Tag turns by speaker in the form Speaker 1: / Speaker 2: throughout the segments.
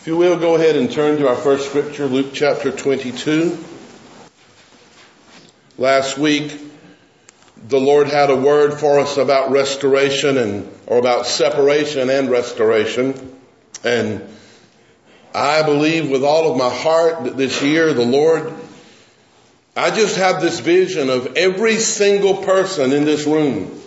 Speaker 1: If you will, go ahead and turn to our first scripture, Luke chapter 22. Last week, the Lord had a word for us about restoration or about separation and restoration. And I believe with all of my heart that this year, the Lord, I just have this vision of every single person in this room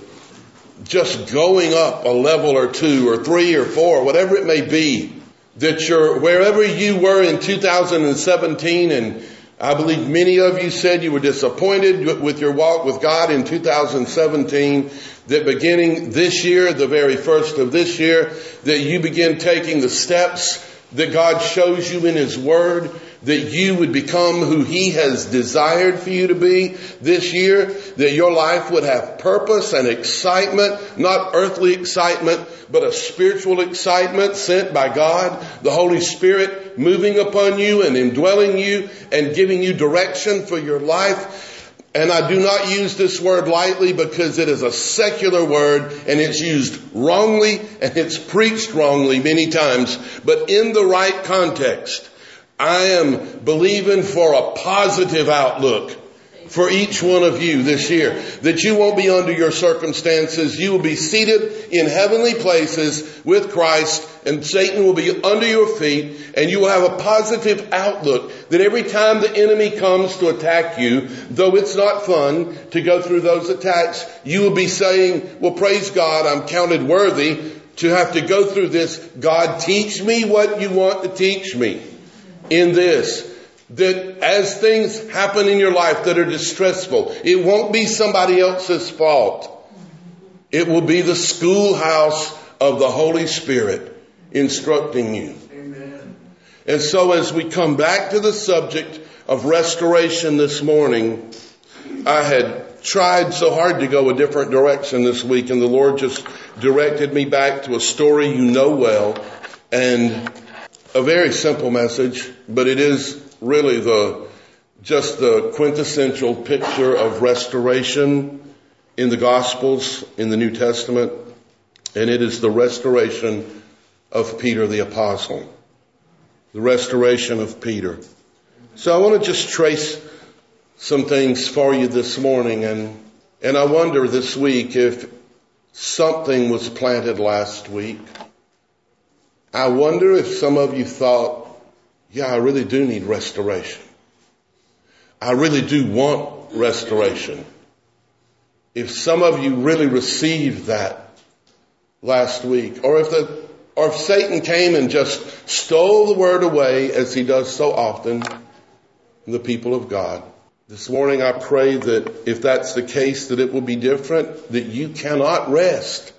Speaker 1: just going up a level or two or three or four, whatever it may be. That wherever you were in 2017, and I believe many of you said you were disappointed with your walk with God in 2017, that beginning this year, the very first of this year, that you begin taking the steps that God shows you in His Word, that you would become who He has desired for you to be this year, that your life would have purpose and excitement, not earthly excitement, but a spiritual excitement sent by God, the Holy Spirit moving upon you and indwelling you and giving you direction for your life. And I do not use this word lightly because it is a secular word and it's used wrongly and it's preached wrongly many times. But in the right context, I am believing for a positive outlook for each one of you this year. That you won't be under your circumstances. You will be seated in heavenly places with Christ, and Satan will be under your feet, and you will have a positive outlook that every time the enemy comes to attack you, though it's not fun to go through those attacks, you will be saying, well, praise God, I'm counted worthy to have to go through this. God, teach me what you want to teach me in this. That as things happen in your life that are distressful, it won't be somebody else's fault. It will be the schoolhouse of the Holy Spirit instructing you. Amen. And so as we come back to the subject of restoration this morning, I had tried so hard to go a different direction this week, and the Lord just directed me back to a story you know well, and a very simple message, but it is really just the quintessential picture of restoration in the Gospels, in the New Testament. And it is the restoration of Peter the Apostle. The restoration of Peter. So I want to just trace some things for you this morning. And I wonder this week if something was planted last week. I wonder if some of you thought, yeah, I really do need restoration. I really do want restoration. If some of you really received that last week, or if Satan came and just stole the word away, as he does so often, from the people of God. This morning I pray that if that's the case, that it will be different, that you cannot rest.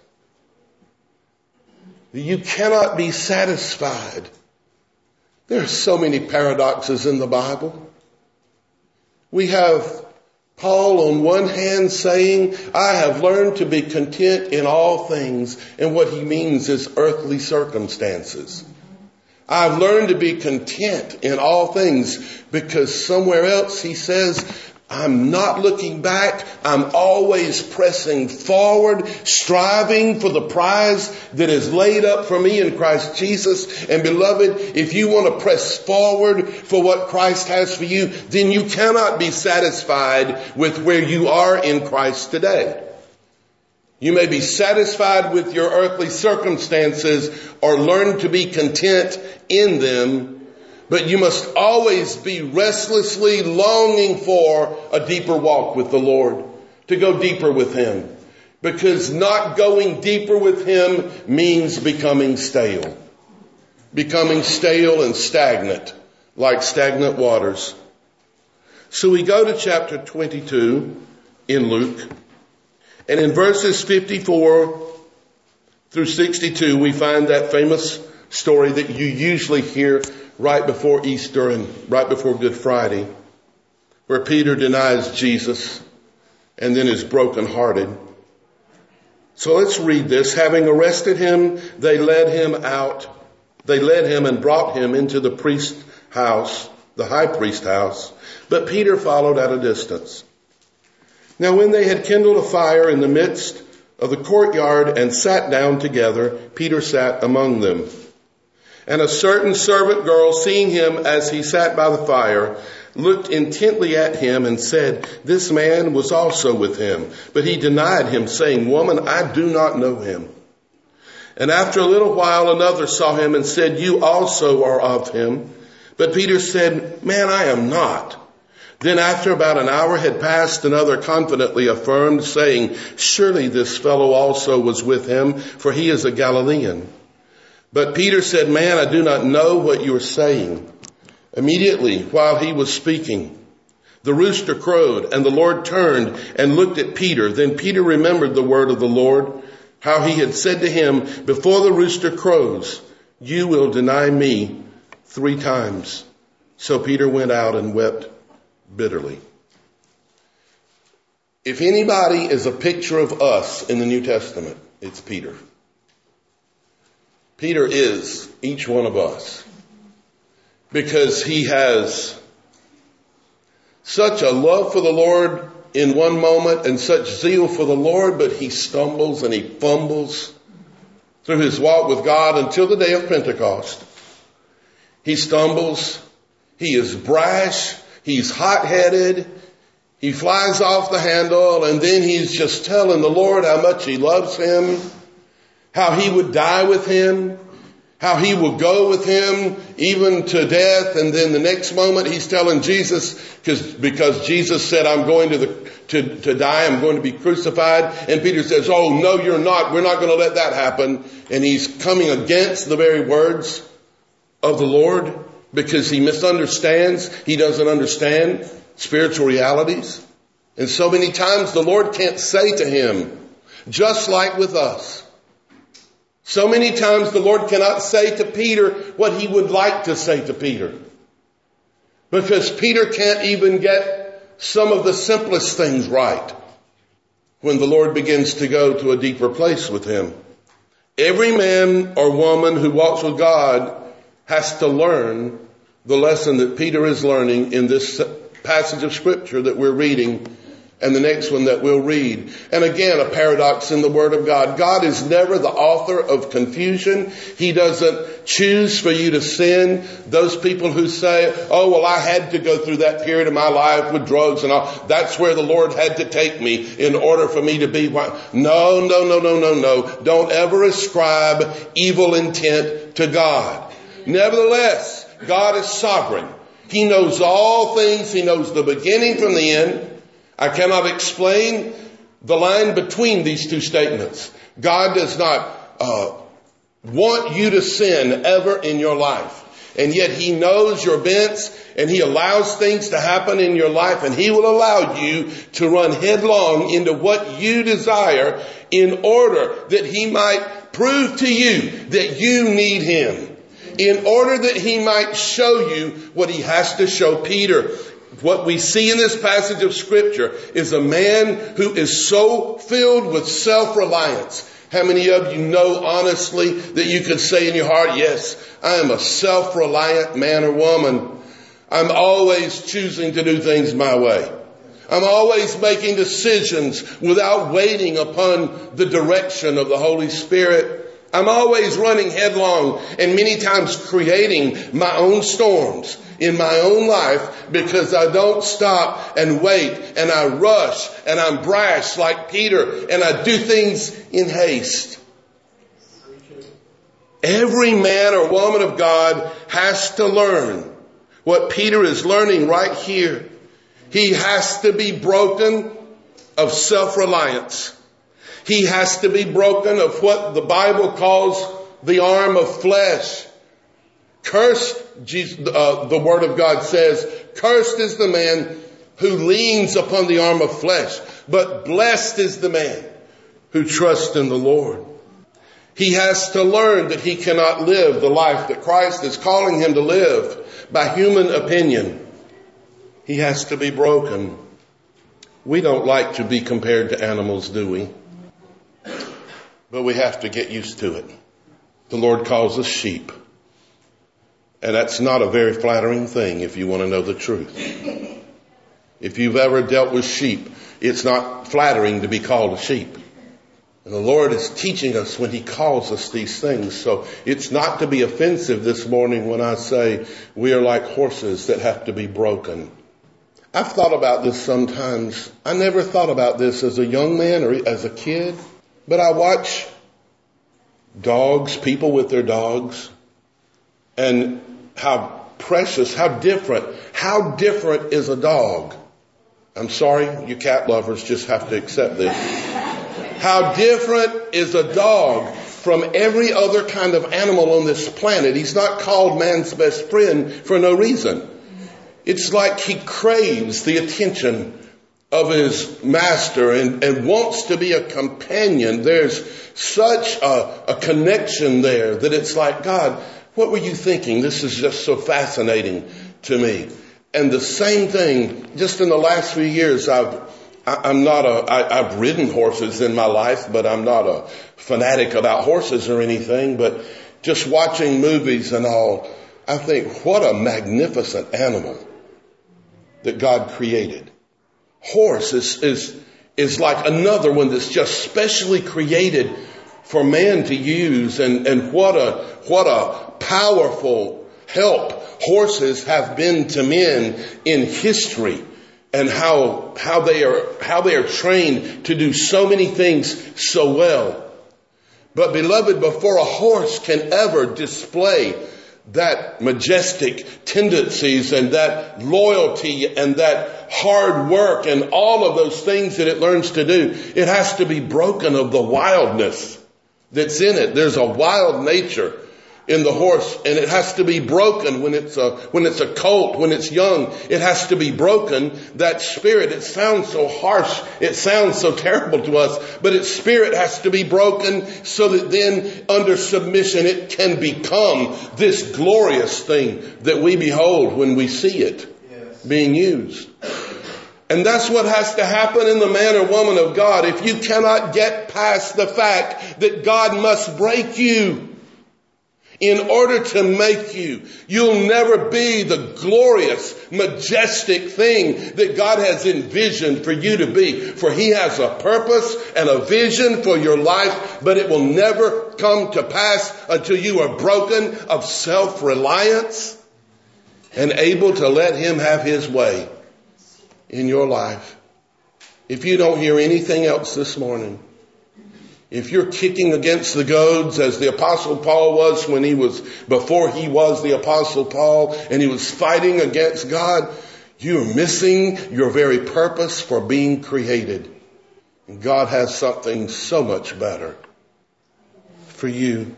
Speaker 1: That you cannot be satisfied. There are so many paradoxes in the Bible. We have Paul on one hand saying, I have learned to be content in all things. And what he means is earthly circumstances. I've learned to be content in all things, because somewhere else he says, I'm not looking back. I'm always pressing forward, striving for the prize that is laid up for me in Christ Jesus. And beloved, if you want to press forward for what Christ has for you, then you cannot be satisfied with where you are in Christ today. You may be satisfied with your earthly circumstances or learn to be content in them, but you must always be restlessly longing for a deeper walk with the Lord, to go deeper with Him. Because not going deeper with Him means becoming stale. Becoming stale and stagnant, like stagnant waters. So we go to chapter 22 in Luke. And in verses 54 through 62, we find that famous story that you usually hear right before Easter and right before Good Friday, where Peter denies Jesus and then is brokenhearted. So let's read this. Having arrested him, they led him and brought him into the priest's house, the high priest's house. But Peter followed at a distance. Now when they had kindled a fire in the midst of the courtyard and sat down together, Peter sat among them. And a certain servant girl, seeing him as he sat by the fire, looked intently at him and said, "This man was also with him." But he denied him, saying, "Woman, I do not know him." And after a little while, another saw him and said, "You also are of him." But Peter said, "Man, I am not." Then after about an hour had passed, another confidently affirmed, saying, "Surely this fellow also was with him, for he is a Galilean." But Peter said, "Man, I do not know what you are saying." Immediately, while he was speaking, the rooster crowed, and the Lord turned and looked at Peter. Then Peter remembered the word of the Lord, how he had said to him, "Before the rooster crows, you will deny me 3 times. So Peter went out and wept bitterly. If anybody is a picture of us in the New Testament, it's Peter. Peter is each one of us, because he has such a love for the Lord in one moment and such zeal for the Lord, but he stumbles and he fumbles through his walk with God until the day of Pentecost. He stumbles, he is brash, he's hot-headed, he flies off the handle, and then he's just telling the Lord how much he loves him, how he would die with him, how he will go with him even to death. And then the next moment he's telling Jesus, because Jesus said, "I'm going to die, I'm going to be crucified." And Peter says, "Oh, no, you're not. We're not going to let that happen." And he's coming against the very words of the Lord because he misunderstands. He doesn't understand spiritual realities. And so many times the Lord can't say to him, just like with us, so many times the Lord cannot say to Peter what he would like to say to Peter, because Peter can't even get some of the simplest things right when the Lord begins to go to a deeper place with him. Every man or woman who walks with God has to learn the lesson that Peter is learning in this passage of Scripture that we're reading, and the next one that we'll read. And again, a paradox in the Word of God. God is never the author of confusion. He doesn't choose for you to sin. Those people who say, "Oh, well, I had to go through that period of my life with drugs and all. That's where the Lord had to take me in order for me to be." No. Don't ever ascribe evil intent to God. Nevertheless, God is sovereign. He knows all things. He knows the beginning from the end. I cannot explain the line between these two statements. God does not want you to sin ever in your life. And yet he knows your bents, and he allows things to happen in your life, and he will allow you to run headlong into what you desire in order that he might prove to you that you need him. In order that he might show you what he has to show Peter. What we see in this passage of Scripture is a man who is so filled with self-reliance. How many of you know honestly that you could say in your heart, "Yes, I am a self-reliant man or woman. I'm always choosing to do things my way. I'm always making decisions without waiting upon the direction of the Holy Spirit. I'm always running headlong and many times creating my own storms in my own life because I don't stop and wait, and I rush and I'm brash like Peter, and I do things in haste." Every man or woman of God has to learn what Peter is learning right here. He has to be broken of self-reliance. He has to be broken of what the Bible calls the arm of flesh. Cursed, the Word of God says, cursed is the man who leans upon the arm of flesh, but blessed is the man who trusts in the Lord. He has to learn that he cannot live the life that Christ is calling him to live by human opinion. He has to be broken. We don't like to be compared to animals, do we? But we have to get used to it. The Lord calls us sheep. And that's not a very flattering thing if you want to know the truth. If you've ever dealt with sheep, it's not flattering to be called a sheep. And the Lord is teaching us when He calls us these things. So it's not to be offensive this morning when I say we are like horses that have to be broken. I've thought about this sometimes. I never thought about this as a young man or as a kid, but I watch dogs, people with their dogs, and how precious, how different is a dog. I'm sorry, you cat lovers just have to accept this. How different is a dog from every other kind of animal on this planet. He's not called man's best friend for no reason. It's like he craves the attention of his master and wants to be a companion. There's such a connection there that it's like, God, what were you thinking? This is just so fascinating to me. And the same thing, just in the last few years, I've ridden horses in my life, but I'm not a fanatic about horses or anything. But just watching movies and all, I think, what a magnificent animal that God created. Horse is like another one that's just specially created for man to use. And what a powerful help horses have been to men in history, and how they are trained to do so many things so well. But beloved, before a horse can ever display that majestic tendencies and that loyalty and that hard work and all of those things that it learns to do, it has to be broken of the wildness that's in it. There's a wild nature in the horse, and it has to be broken when it's a colt, when it's young. It has to be broken. That spirit, it sounds so harsh, it sounds so terrible to us, but its spirit has to be broken so that then under submission it can become this glorious thing that we behold when we see it being used. And that's what has to happen in the man or woman of God. If you cannot get past the fact that God must break you in order to make you, you'll never be the glorious, majestic thing that God has envisioned for you to be. For He has a purpose and a vision for your life, but it will never come to pass until you are broken of self-reliance and able to let Him have His way in your life. If you don't hear anything else this morning, if you're kicking against the goads as the Apostle Paul was before he was the Apostle Paul, and he was fighting against God, you're missing your very purpose for being created. And God has something so much better for you.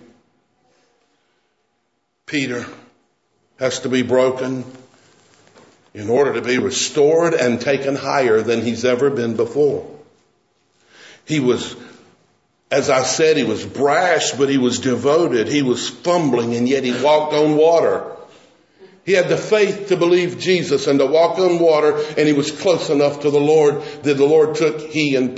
Speaker 1: Peter has to be broken in order to be restored and taken higher than he's ever been before. He was, as I said, he was brash, but he was devoted. He was fumbling, and yet he walked on water. He had the faith to believe Jesus and to walk on water, and he was close enough to the Lord that the Lord took he and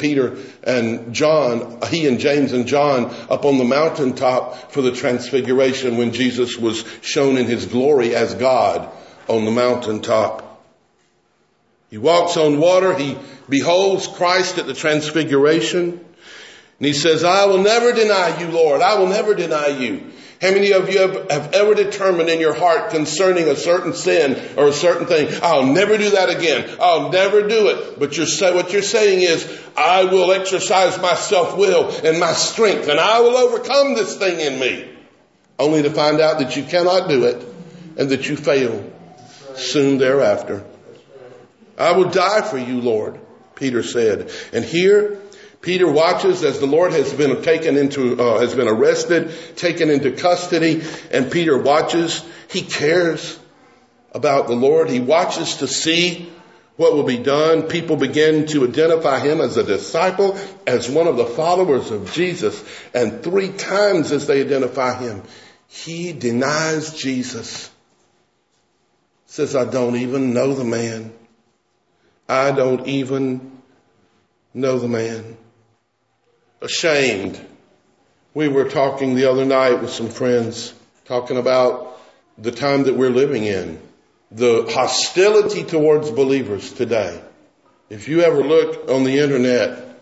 Speaker 1: James and John up on the mountaintop for the transfiguration when Jesus was shown in his glory as God on the mountaintop. He walks on water. He beholds Christ at the transfiguration. And he says, I will never deny you, Lord. I will never deny you. How many of you have ever determined in your heart concerning a certain sin or a certain thing, I'll never do that again. I'll never do it. But what you're saying is, I will exercise my self-will and my strength, and I will overcome this thing in me. Only to find out that you cannot do it and that you fail soon thereafter. I will die for you, Lord, Peter said. And here, Peter watches as the Lord has been arrested, taken into custody, and Peter watches. He cares about the Lord. He watches to see what will be done. People begin to identify him as a disciple, as one of the followers of Jesus. And 3 times as they identify him, he denies Jesus. Says, I don't even know the man. I don't even know the man. Ashamed. We were talking the other night with some friends, talking about the time that we're living in, the hostility towards believers today. If you ever look on the internet,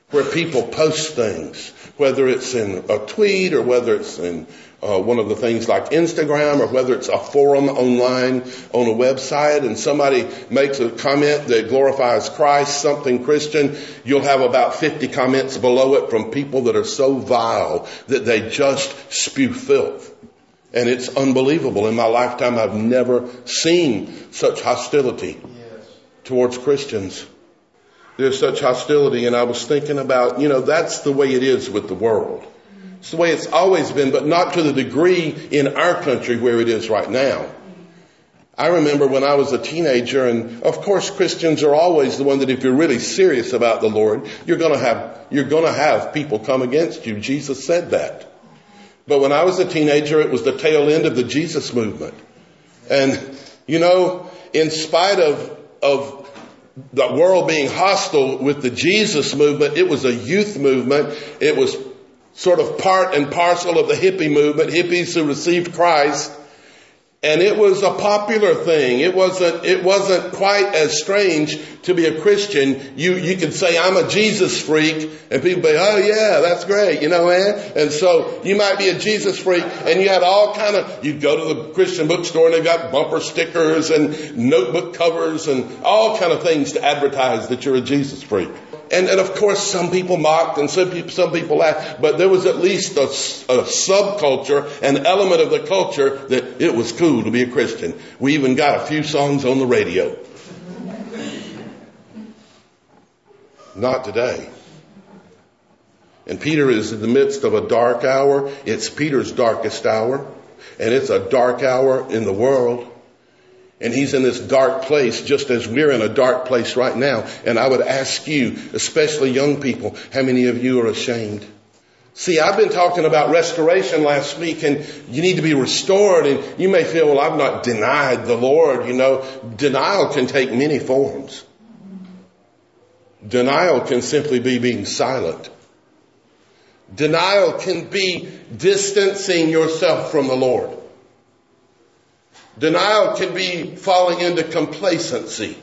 Speaker 1: where people post things, whether it's in a tweet or whether it's in one of the things like Instagram, or whether it's a forum online on a website, and somebody makes a comment that glorifies Christ, something Christian, you'll have about 50 comments below it from people that are so vile that they just spew filth. And it's unbelievable. In my lifetime, I've never seen such hostility towards Christians. There's such hostility, and I was thinking about, that's the way it is with the world. It's the way it's always been, but not to the degree in our country where it is right now. I remember when I was a teenager, and of course Christians are always the one that if you're really serious about the Lord, you're going to have people come against you. Jesus said that. But when I was a teenager, it was the tail end of the Jesus movement. And, in spite of the world being hostile with the Jesus movement, it was a youth movement. It was sort of part and parcel of the hippie movement, hippies who received Christ. And it was a popular thing. It wasn't quite as strange to be a Christian. You could say, I'm a Jesus freak, and people say, oh yeah, that's great, man. And so you might be a Jesus freak, and you had you'd go to the Christian bookstore and they've got bumper stickers and notebook covers and all kind of things to advertise that you're a Jesus freak. And of course, some people mocked and some people laughed, but there was at least a subculture, an element of the culture that it was cool to be a Christian. We even got a few songs on the radio. Not today. And Peter is in the midst of a dark hour. It's Peter's darkest hour, and it's a dark hour in the world. And he's in this dark place just as we're in a dark place right now. And I would ask you, especially young people, how many of you are ashamed? See, I've been talking about restoration last week, and you need to be restored. And you may feel, well, I've not denied the Lord. Denial can take many forms. Denial can simply be being silent. Denial can be distancing yourself from the Lord. Denial can be falling into complacency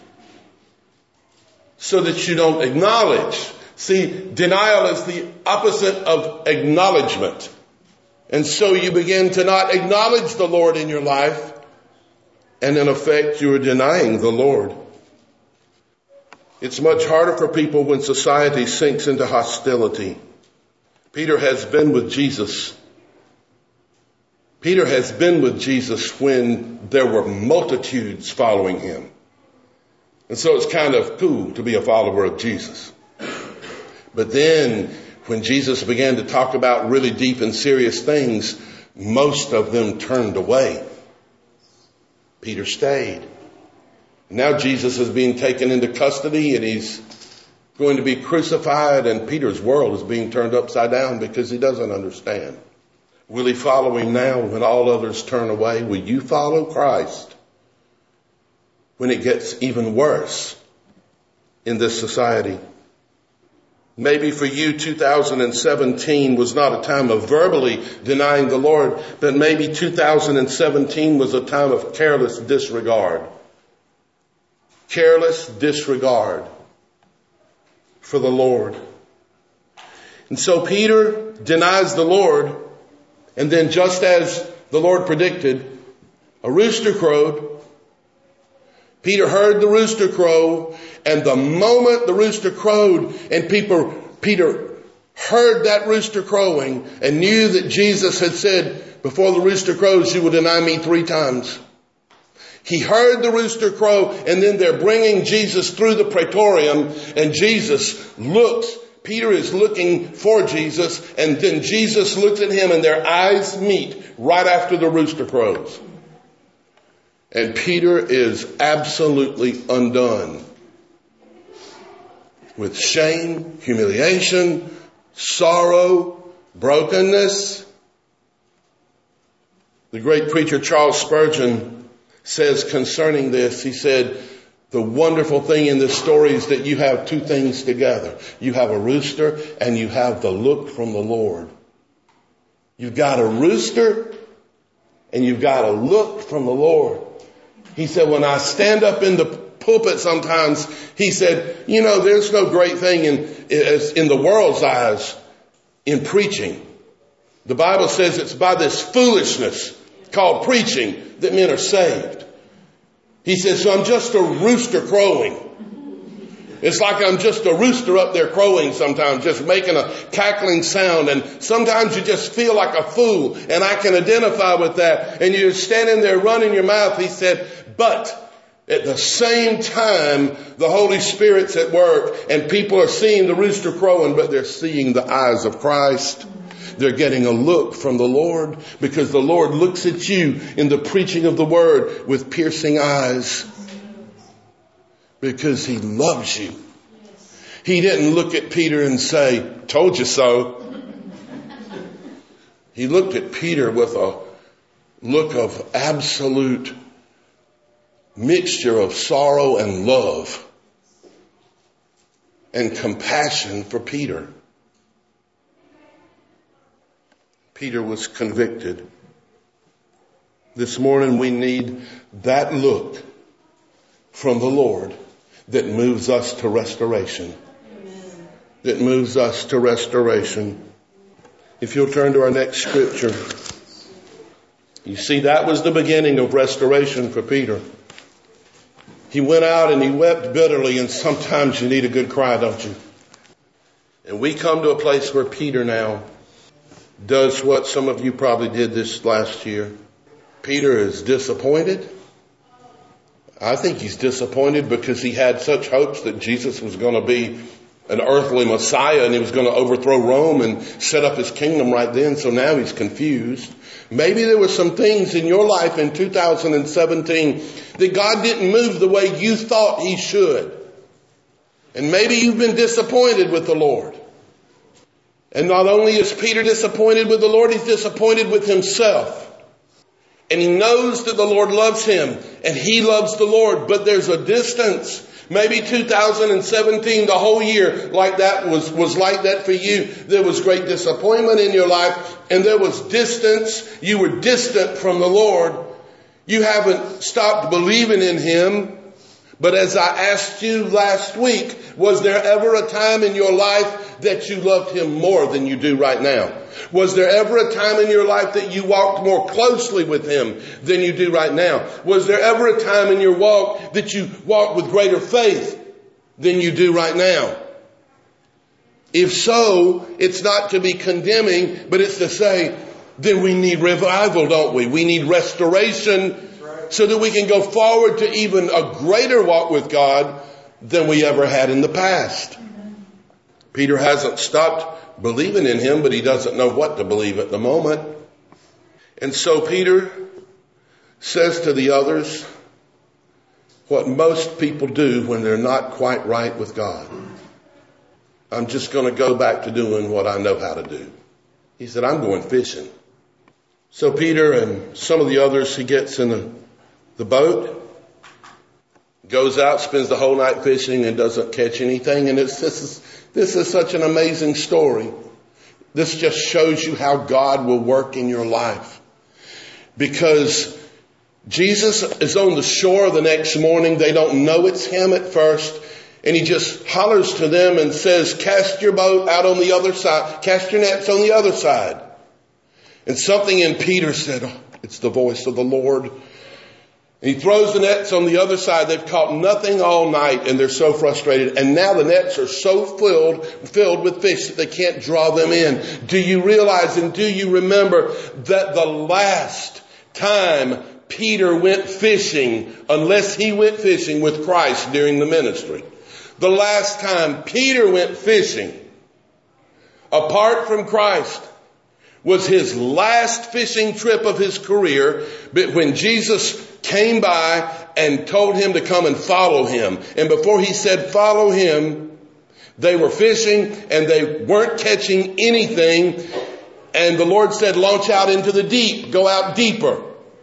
Speaker 1: so that you don't acknowledge. See, denial is the opposite of acknowledgement. And so you begin to not acknowledge the Lord in your life, and in effect you are denying the Lord. It's much harder for people when society sinks into hostility. Peter has been with Jesus. Peter has been with Jesus when there were multitudes following him. And so it's kind of cool to be a follower of Jesus. But then when Jesus began to talk about really deep and serious things, most of them turned away. Peter stayed. Now Jesus is being taken into custody and he's going to be crucified, and Peter's world is being turned upside down because he doesn't understand. Will he follow him now when all others turn away? Will you follow Christ when it gets even worse in this society? Maybe for you, 2017 was not a time of verbally denying the Lord, but maybe 2017 was a time of careless disregard. Careless disregard for the Lord. And so Peter denies the Lord. And then just as the Lord predicted, a rooster crowed. Peter heard the rooster crow, and the moment the rooster crowed and Peter heard that rooster crowing and knew that Jesus had said, before the rooster crows, you will deny me 3 times. He heard the rooster crow, and then they're bringing Jesus through the praetorium, and Jesus looks. Peter is looking for Jesus, and then Jesus looks at him, and their eyes meet right after the rooster crows. And Peter is absolutely undone with shame, humiliation, sorrow, brokenness. The great preacher Charles Spurgeon says concerning this, he said, the wonderful thing in this story is that you have 2 things together. You have a rooster and you have the look from the Lord. You've got a rooster and you've got a look from the Lord. He said, when I stand up in the pulpit sometimes, he said, there's no great thing in the world's eyes in preaching. The Bible says it's by this foolishness called preaching that men are saved. He says, so I'm just a rooster crowing. It's like I'm just a rooster up there crowing sometimes, just making a cackling sound. And sometimes you just feel like a fool. And I can identify with that. And you're standing there running your mouth. He said, but at the same time, the Holy Spirit's at work and people are seeing the rooster crowing, but they're seeing the eyes of Christ. They're getting a look from the Lord because the Lord looks at you in the preaching of the word with piercing eyes because he loves you. He didn't look at Peter and say, told you so. He looked at Peter with a look of absolute mixture of sorrow and love and compassion for Peter. Peter was convicted. This morning we need that look from the Lord that moves us to restoration. Amen. That moves us to restoration. If you'll turn to our next scripture. You see, that was the beginning of restoration for Peter. He went out and he wept bitterly, and sometimes you need a good cry, don't you? And we come to a place where Peter now does what some of you probably did this last year. Peter is disappointed. I think he's disappointed because he had such hopes that Jesus was going to be an earthly Messiah and he was going to overthrow Rome and set up his kingdom right then. So now he's confused. Maybe there were some things in your life in 2017 that God didn't move the way you thought he should. And maybe you've been disappointed with the Lord. And not only is Peter disappointed with the Lord, he's disappointed with himself. And he knows that the Lord loves him and he loves the Lord, but there's a distance. Maybe 2017, the whole year like that was like that for you. There was great disappointment in your life and there was distance. You were distant from the Lord. You haven't stopped believing in him. But as I asked you last week, was there ever a time in your life that you loved him more than you do right now? Was there ever a time in your life that you walked more closely with him than you do right now? Was there ever a time in your walk that you walked with greater faith than you do right now? If so, it's not to be condemning, but it's to say, then we need revival, don't we? We need restoration so that we can go forward to even a greater walk with God than we ever had in the past. Peter hasn't stopped believing in him, but he doesn't know what to believe at the moment. And so Peter says to the others what most people do when they're not quite right with God. I'm just going to go back to doing what I know how to do. He said, I'm going fishing. So Peter and some of the others, he gets in the boat, goes out, spends the whole night fishing and doesn't catch anything. And this is such an amazing story. This just shows you how God will work in your life. Because Jesus is on the shore the next morning. They don't know it's him at first. And he just hollers to them and says, cast your boat out on the other side. Cast your nets on the other side. And something in Peter said, oh, it's the voice of the Lord. And he throws the nets on the other side. They've caught nothing all night and they're so frustrated. And now the nets are so filled with fish that they can't draw them in. Do you realize and do you remember that the last time Peter went fishing, unless he went fishing with Christ during the ministry, the last time Peter went fishing apart from Christ was his last fishing trip of his career, but when Jesus came by and told him to come and follow him. And before he said follow him, they were fishing and they weren't catching anything. And the Lord said, launch out into the deep, go out deeper.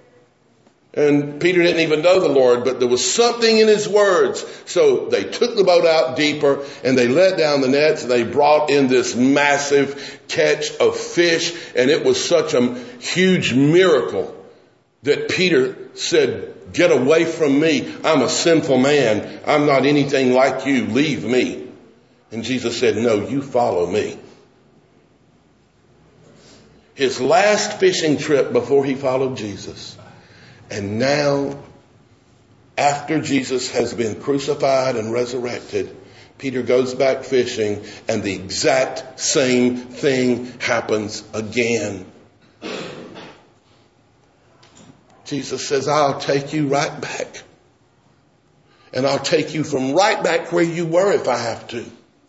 Speaker 1: And Peter didn't even know the Lord, but there was something in his words. So they took the boat out deeper and they let down the nets. They brought in this massive catch of fish. And it was such a huge miracle that Peter said, get away from me. I'm a sinful man. I'm not anything like you. Leave me. And Jesus said, no, you follow me. His last fishing trip before he followed Jesus. And now, after Jesus has been crucified and resurrected, Peter goes back fishing and the exact same thing happens again. Jesus says, I'll take you right back. And I'll take you from right back where you were if I have to.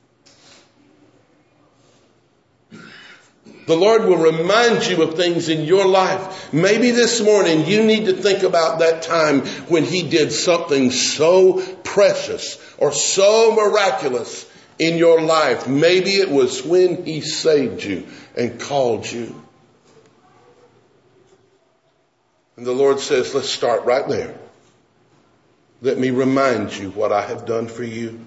Speaker 1: The Lord will remind you of things in your life. Maybe this morning you need to think about that time when He did something so precious or so miraculous in your life. Maybe it was when He saved you and called you. And the Lord says, let's start right there. Let me remind you what I have done for you.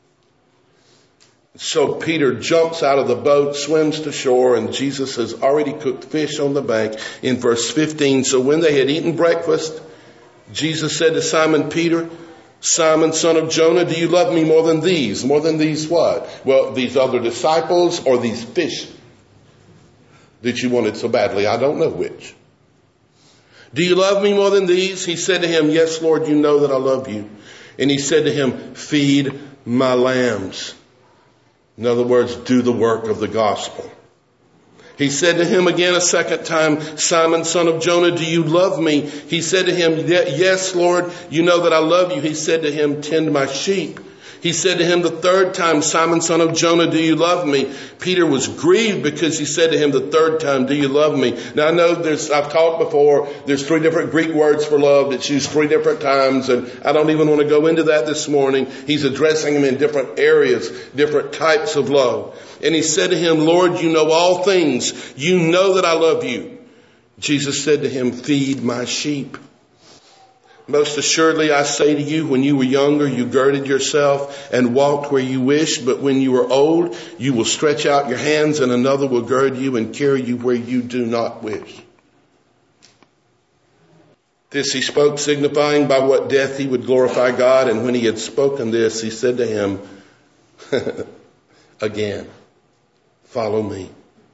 Speaker 1: So Peter jumps out of the boat, swims to shore, and Jesus has already cooked fish on the bank in verse 15. So when they had eaten breakfast, Jesus said to Simon Peter, Simon, son of Jonah, do you love me more than these? More than these what? Well, these other disciples or these fish that you wanted so badly? I don't know which. Do you love me more than these? He said to him, yes, Lord, you know that I love you. And he said to him, feed my lambs. In other words, do the work of the gospel. He said to him again a second time, Simon, son of Jonah, do you love me? He said to him, yes, Lord, you know that I love you. He said to him, tend my sheep. He said to him the third time, Simon, son of Jonah, do you love me? Peter was grieved because he said to him the third time, do you love me? Now I know I've talked before, there's 3 different Greek words for love that's used 3 different times, and I don't even want to go into that this morning. He's addressing him in different areas, different types of love. And he said to him, Lord, you know all things. You know that I love you. Jesus said to him, feed my sheep. Most assuredly, I say to you, when you were younger, you girded yourself and walked where you wished. But when you are old, you will stretch out your hands and another will gird you and carry you where you do not wish. This he spoke, signifying by what death he would glorify God. And when he had spoken this, he said to him, again, follow me.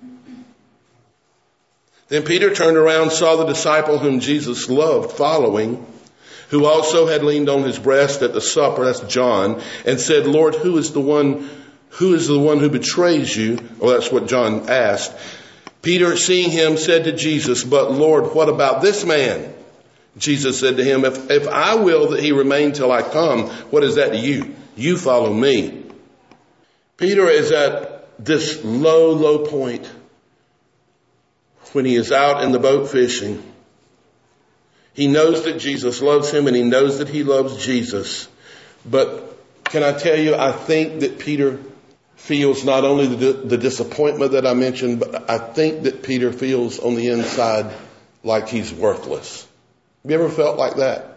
Speaker 1: Then Peter turned around, saw the disciple whom Jesus loved following, who also had leaned on his breast at the supper, that's John, and said, Lord, who is the one who betrays you? Well, that's what John asked. Peter, seeing him, said to Jesus, but Lord, what about this man? Jesus said to him, if I will that he remain till I come, what is that to you? You follow me. Peter is at this low point when he is out in the boat fishing. He knows that Jesus loves him and he knows that he loves Jesus. But can I tell you, I think that Peter feels not only the disappointment that I mentioned, but I think that Peter feels on the inside like he's worthless. Have you ever felt like that?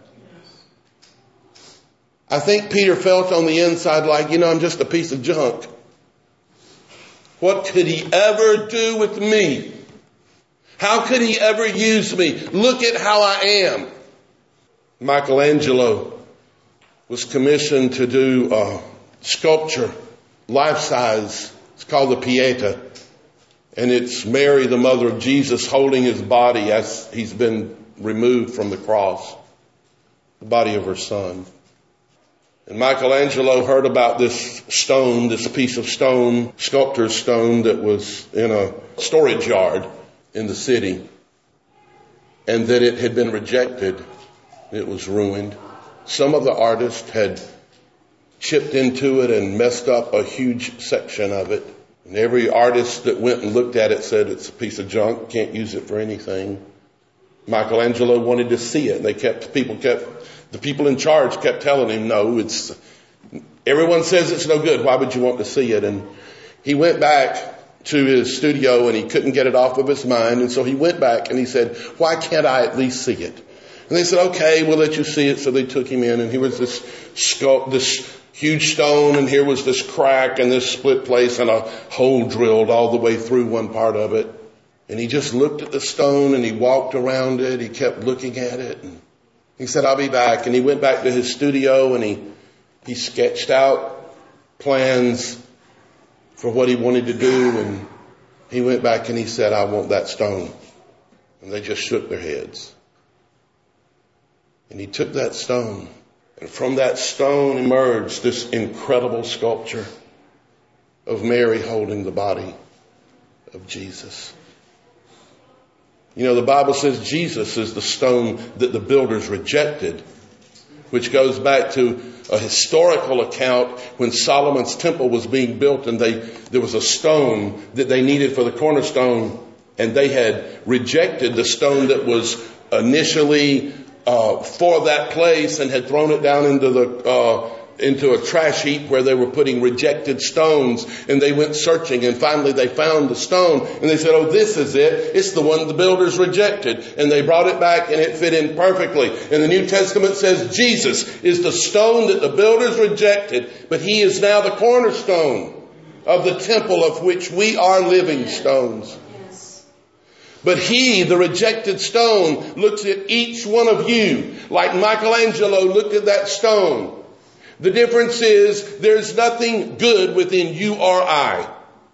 Speaker 1: I think Peter felt on the inside like, I'm just a piece of junk. What could he ever do with me? How could he ever use me? Look at how I am. Michelangelo was commissioned to do a sculpture, life-size. It's called the Pieta. And it's Mary, the mother of Jesus, holding his body as he's been removed from the cross, the body of her son. And Michelangelo heard about this stone, this piece of stone, sculptor's stone that was in a storage yard in the city, and that it had been rejected. It was ruined. Some of the artists had chipped into it and messed up a huge section of it. And every artist that went and looked at it said it's a piece of junk, can't use it for anything. Michelangelo wanted to see it. The people in charge kept telling him, no, everyone says it's no good. Why would you want to see it? And he went back to his studio and he couldn't get it off of his mind. And so he went back and he said, why can't I at least see it? And they said, okay, we'll let you see it. So they took him in and here was this huge stone and here was this crack and this split place and a hole drilled all the way through one part of it. And he just looked at the stone and he walked around it. He kept looking at it. And he said, I'll be back. And he went back to his studio and he sketched out plans for what he wanted to do. And he went back and he said, I want that stone. And they just shook their heads. And he took that stone. And from that stone emerged this incredible sculpture of Mary holding the body of Jesus. You know, the Bible says Jesus is the stone that the builders rejected, which goes back to a historical account when Solomon's temple was being built and there was a stone that they needed for the cornerstone, and they had rejected the stone that was initially for that place and had thrown it down into a trash heap where they were putting rejected stones, and they went searching and finally they found the stone and they said, oh, this is it. It's the one the builders rejected. And they brought it back and it fit in perfectly. And the New Testament says Jesus is the stone that the builders rejected, but he is now the cornerstone of the temple of which we are living stones. But he, the rejected stone, looks at each one of you like Michelangelo looked at that stone. The difference is there's nothing good within you or I.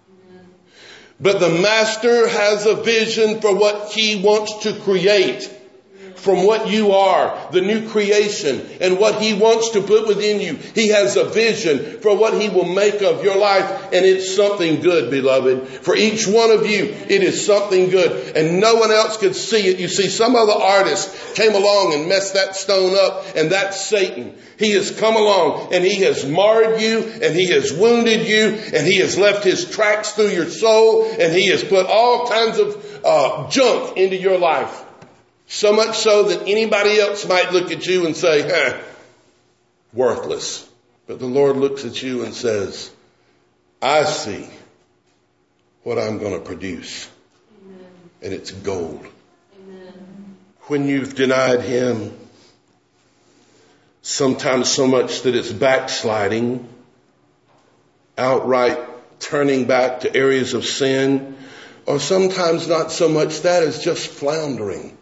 Speaker 1: But the master has a vision for what he wants to create from what you are, the new creation, and what he wants to put within you. He has a vision for what he will make of your life, and it's something good, beloved. For each one of you, it is something good, and no one else could see it. You see, some other artist came along and messed that stone up, and that's Satan. He has come along and he has marred you and he has wounded you and he has left his tracks through your soul and he has put all kinds of junk into your life. So much so that anybody else might look at you and say, worthless. But the Lord looks at you and says, I see what I'm going to produce. Amen. And it's gold. Amen. When you've denied him, sometimes so much that it's backsliding, outright turning back to areas of sin, or sometimes not so much that as just floundering.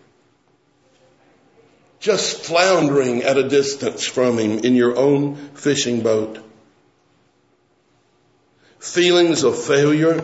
Speaker 1: Just floundering at a distance from him in your own fishing boat. Feelings of failure.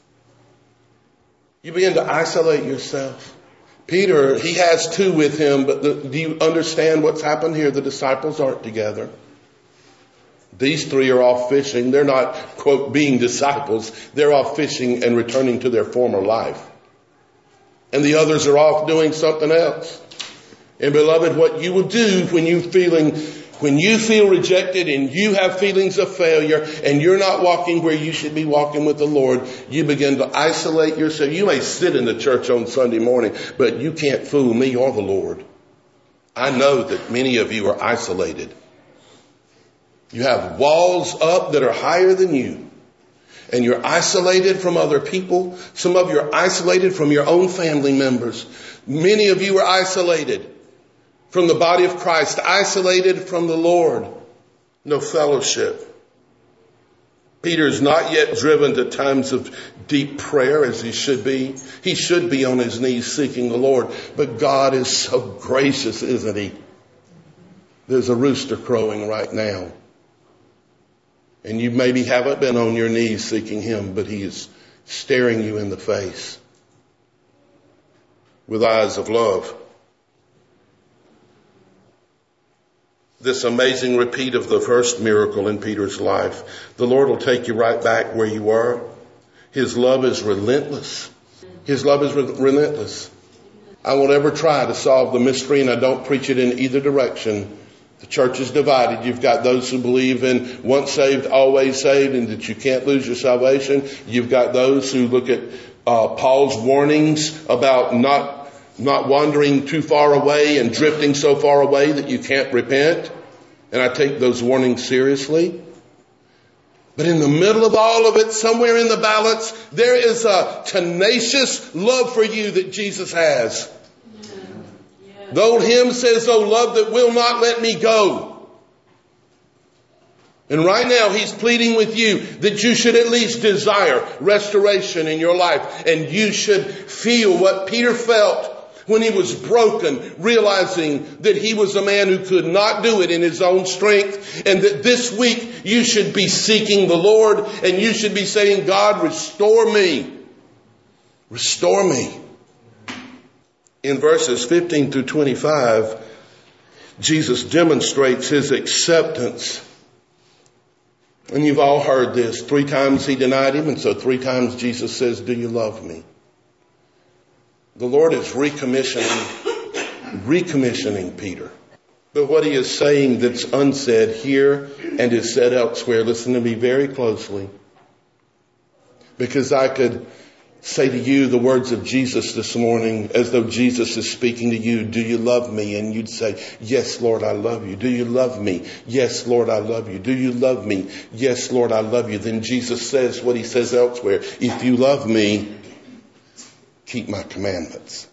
Speaker 1: You begin to isolate yourself. Peter, he has two with him, but do you understand what's happened here? The disciples aren't together. These three are off fishing. They're not, quote, being disciples. They're off fishing and returning to their former life. And the others are off doing something else. And beloved, what you will do when you feel rejected and you have feelings of failure and you're not walking where you should be walking with the Lord, you begin to isolate yourself. You may sit in the church on Sunday morning, but you can't fool me or the Lord. I know that many of you are isolated. You have walls up that are higher than you. And you're isolated from other people. Some of you are isolated from your own family members. Many of you are isolated from the body of Christ, isolated from the Lord. No fellowship. Peter is not yet driven to times of deep prayer as he should be. He should be on his knees seeking the Lord. But God is so gracious, isn't he? There's a rooster crowing right now. And you maybe haven't been on your knees seeking him, but he is staring you in the face with eyes of love. This amazing repeat of the first miracle in Peter's life. The Lord will take you right back where you were. His love is relentless. His love is relentless. I won't ever try to solve the mystery, and I don't preach it in either direction. The church is divided. You've got those who believe in once saved, always saved, and that you can't lose your salvation. You've got those who look at Paul's warnings about not wandering too far away and drifting so far away that you can't repent. And I take those warnings seriously. But in the middle of all of it, somewhere in the balance, there is a tenacious love for you that Jesus has. The old hymn says, "Oh, love that will not let me go." And right now he's pleading with you that you should at least desire restoration in your life. And you should feel what Peter felt when he was broken, realizing that he was a man who could not do it in his own strength. And that this week you should be seeking the Lord and you should be saying, God, restore me. Restore me. In verses 15 through 25, Jesus demonstrates his acceptance. And you've all heard this. 3 times he denied him, and so 3 times Jesus says, do you love me? The Lord is recommissioning Peter. But what he is saying that's unsaid here and is said elsewhere, listen to me very closely. Because I could say to you the words of Jesus this morning as though Jesus is speaking to you. Do you love me? And you'd say, yes, Lord, I love you. Do you love me? Yes, Lord, I love you. Do you love me? Yes, Lord, I love you. Then Jesus says what he says elsewhere. If you love me, keep my commandments.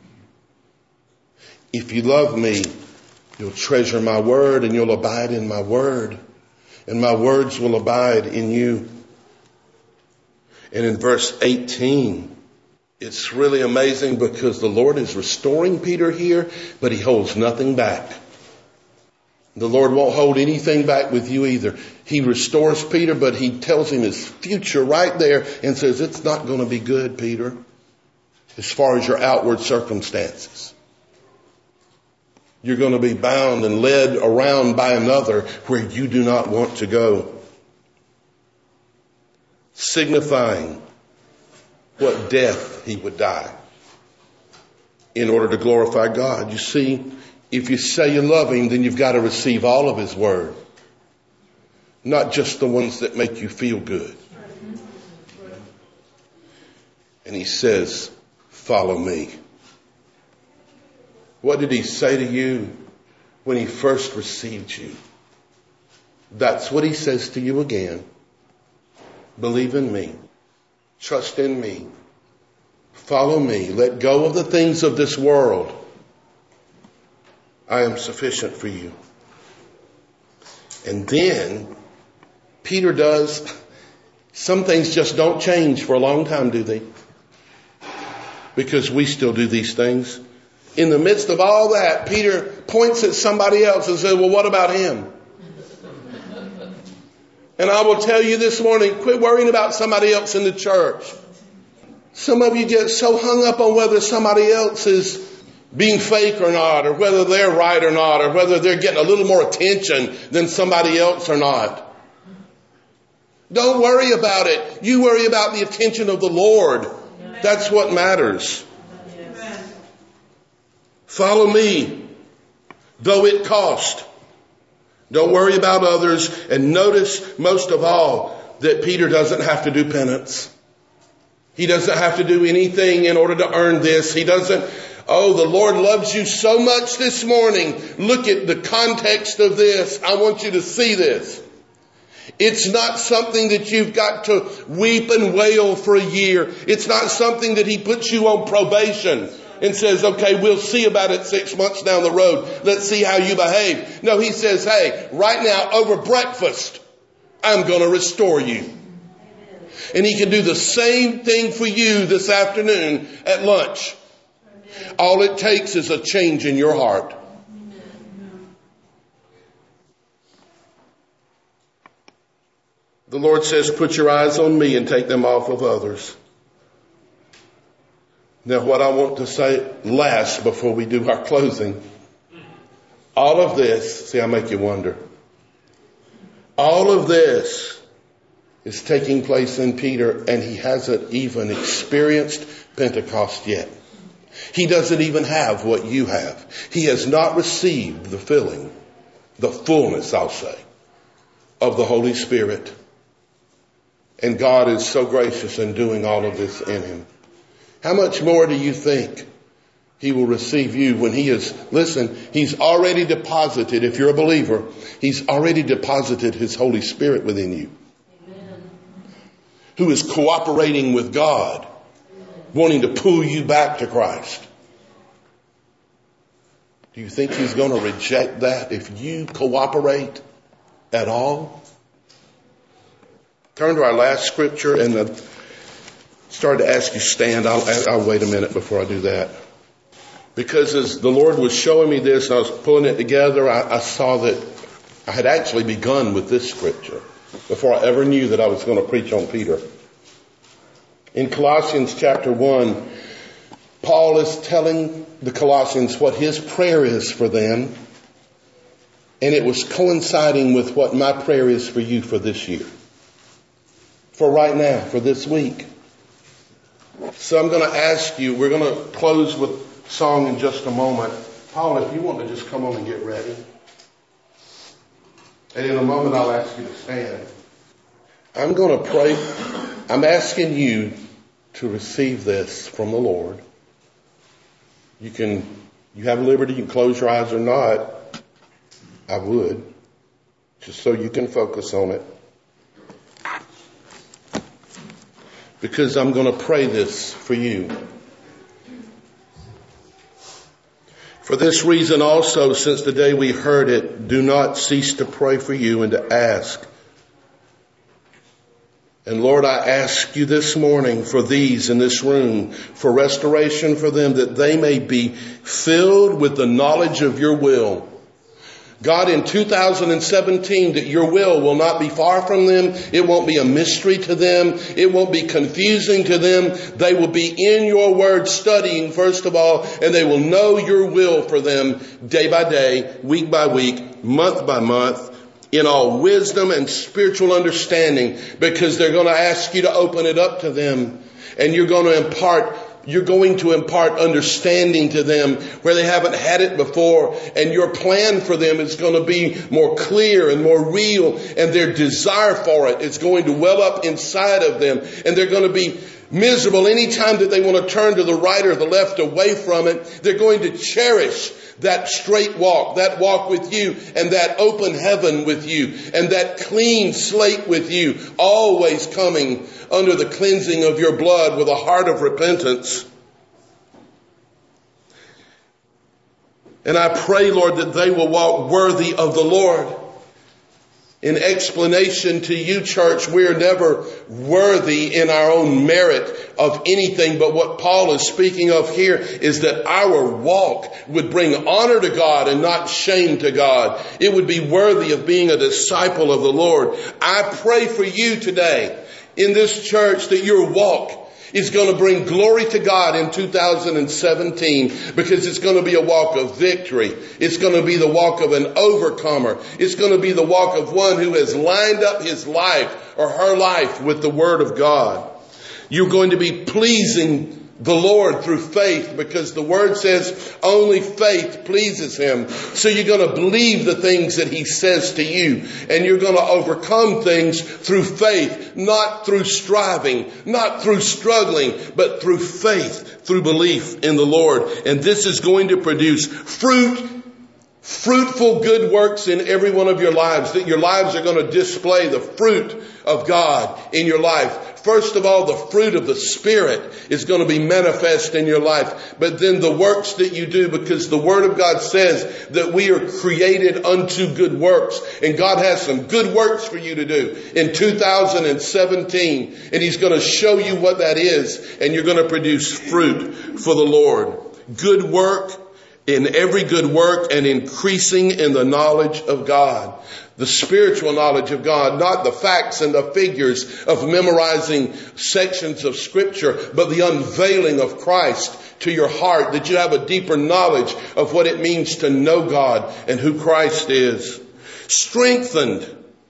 Speaker 1: If you love me, you'll treasure my word and you'll abide in my word. And my words will abide in you. And in verse 18, it's really amazing because the Lord is restoring Peter here, but he holds nothing back. The Lord won't hold anything back with you either. He restores Peter, but he tells him his future right there and says, it's not going to be good, Peter, as far as your outward circumstances. You're going to be bound and led around by another where you do not want to go. Signifying what death he would die in order to glorify God. You see, if you say you love him, then you've got to receive all of his word, not just the ones that make you feel good. And he says, follow me. What did he say to you when he first received you? That's what he says to you again. Believe in me. Trust in me. Follow me. Let go of the things of this world. I am sufficient for you. And then Peter does. Some things just don't change for a long time, do they? Because we still do these things. In the midst of all that, Peter points at somebody else and says, well, what about him? And I will tell you this morning, quit worrying about somebody else in the church. Some of you get so hung up on whether somebody else is being fake or not, or whether they're right or not, or whether they're getting a little more attention than somebody else or not. Don't worry about it. You worry about the attention of the Lord. That's what matters. Follow me, though it cost. Don't worry about others. And notice most of all that Peter doesn't have to do penance. He doesn't have to do anything in order to earn this. He doesn't. Oh, the Lord loves you so much this morning. Look at the context of this. I want you to see this. It's not something that you've got to weep and wail for a year. It's not something that he puts you on probation and says, okay, we'll see about it 6 months down the road. Let's see how you behave. No, he says, hey, right now over breakfast, I'm going to restore you. And he can do the same thing for you this afternoon at lunch. All it takes is a change in your heart. The Lord says, put your eyes on me and take them off of others. Now, what I want to say last before we do our closing, all of this, see, I make you wonder. All of this is taking place in Peter, and he hasn't even experienced Pentecost yet. He doesn't even have what you have. He has not received the filling, the fullness, I'll say, of the Holy Spirit. And God is so gracious in doing all of this in him. How much more do you think he will receive you when he is, listen, he's already deposited, if you're a believer, he's already deposited his Holy Spirit within you. Amen. Who is cooperating with God, wanting to pull you back to Christ. Do you think he's going to reject that if you cooperate at all? Turn to our last scripture, and started to ask you to stand. I'll wait a minute before I do that. Because as the Lord was showing me this, and I was pulling it together, I saw that I had actually begun with this scripture before I ever knew that I was going to preach on Peter. In Colossians chapter 1, Paul is telling the Colossians what his prayer is for them. And it was coinciding with what my prayer is for you for this year. For right now, for this week. So I'm going to ask you, we're going to close with song in just a moment. Paul, if you want to just come on and get ready. And in a moment I'll ask you to stand. I'm going to pray. I'm asking you to receive this from the Lord. You have liberty, you can close your eyes or not. I would, just so you can focus on it. Because I'm going to pray this for you. For this reason also, since the day we heard it, do not cease to pray for you and to ask. And Lord, I ask you this morning for these in this room, for restoration for them, that they may be filled with the knowledge of your will. God, in 2017, that your will not be far from them. It won't be a mystery to them. It won't be confusing to them. They will be in your word studying, first of all, and they will know your will for them day by day, week by week, month by month, in all wisdom and spiritual understanding, because they're going to ask you to open it up to them, and you're going to impart understanding to them where they haven't had it before. And your plan for them is going to be more clear and more real. And their desire for it is going to well up inside of them. And they're going to be miserable anytime that they want to turn to the right or the left away from it. They're going to cherish that straight walk, that walk with you, and that open heaven with you, and that clean slate with you, always coming under the cleansing of your blood with a heart of repentance. And I pray, Lord, that they will walk worthy of the Lord. In explanation to you, church, we are never worthy in our own merit of anything. But what Paul is speaking of here is that our walk would bring honor to God and not shame to God. It would be worthy of being a disciple of the Lord. I pray for you today in this church that your walk is going to bring glory to God in 2017, because it's going to be a walk of victory. It's going to be the walk of an overcomer. It's going to be the walk of one who has lined up his life or her life with the Word of God. You're going to be pleasing the Lord through faith, because the Word says only faith pleases Him. So you're going to believe the things that He says to you, and you're going to overcome things through faith, not through striving, not through struggling, but through faith, through belief in the Lord. And this is going to produce fruitful good works in every one of your lives, that your lives are going to display the fruit of God in your life. First of all, the fruit of the Spirit is going to be manifest in your life. But then the works that you do, because the Word of God says that we are created unto good works. And God has some good works for you to do in 2017. And He's going to show you what that is. And you're going to produce fruit for the Lord. Good work in every good work, and increasing in the knowledge of God. The spiritual knowledge of God, not the facts and the figures of memorizing sections of Scripture, but the unveiling of Christ to your heart, that you have a deeper knowledge of what it means to know God and who Christ is. Strengthened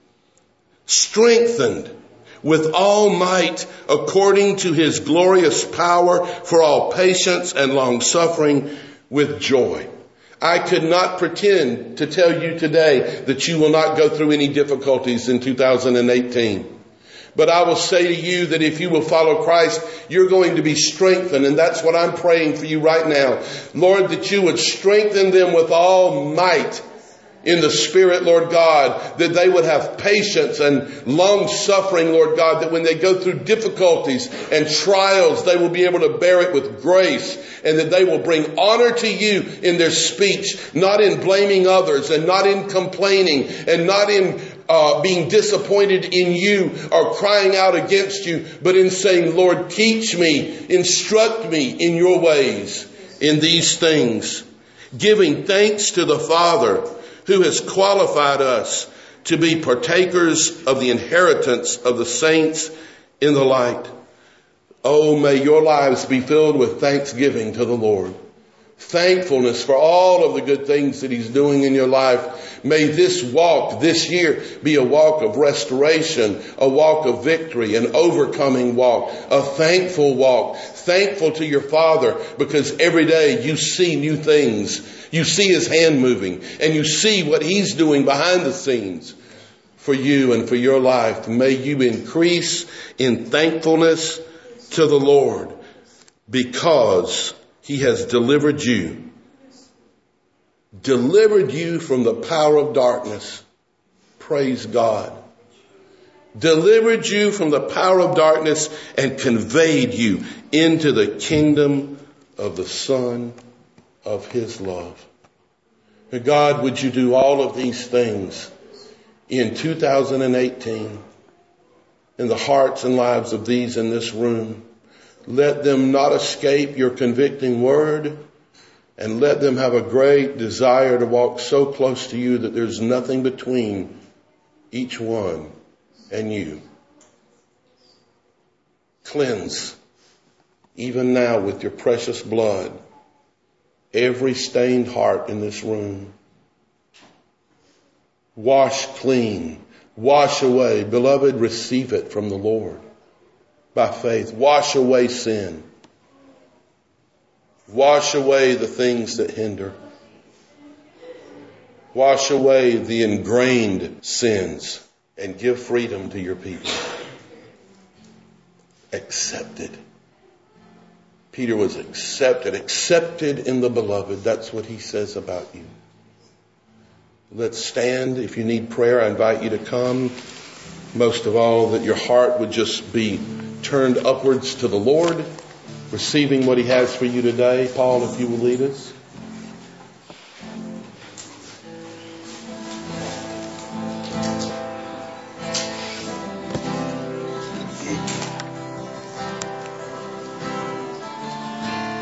Speaker 1: with all might according to His glorious power for all patience and long suffering with joy. I could not pretend to tell you today that you will not go through any difficulties in 2018. But I will say to you that if you will follow Christ, you're going to be strengthened. And that's what I'm praying for you right now. Lord, that you would strengthen them with all might in the Spirit, Lord God, that they would have patience and long suffering, Lord God, that when they go through difficulties and trials, they will be able to bear it with grace, and that they will bring honor to you in their speech, not in blaming others and not in complaining and not in being disappointed in you or crying out against you, but in saying, Lord, teach me, instruct me in your ways in these things. Giving thanks to the Father who has qualified us to be partakers of the inheritance of the saints in the light. Oh, may your lives be filled with thanksgiving to the Lord. Thankfulness for all of the good things that He's doing in your life. May this walk this year be a walk of restoration, a walk of victory, an overcoming walk, a thankful walk. Thankful to your Father because every day you see new things. You see His hand moving and you see what He's doing behind the scenes for you and for your life. May you increase in thankfulness to the Lord because He has delivered you from the power of darkness. Praise God. Delivered you from the power of darkness and conveyed you into the kingdom of the Son of His love. God, would you do all of these things in 2018 in the hearts and lives of these in this room? Let them not escape your convicting word, and let them have a great desire to walk so close to you that there's nothing between each one and you. Cleanse, even now with your precious blood, every stained heart in this room. Wash clean, wash away. Beloved, receive it from the Lord. By faith, wash away sin. Wash away the things that hinder. Wash away the ingrained sins and give freedom to your people. Accepted. Peter was accepted in the beloved. That's what he says about you. Let's stand. If you need prayer, I invite you to come. Most of all, that your heart would just be turned upwards to the Lord, receiving what He has for you today. Paul, if you will lead us.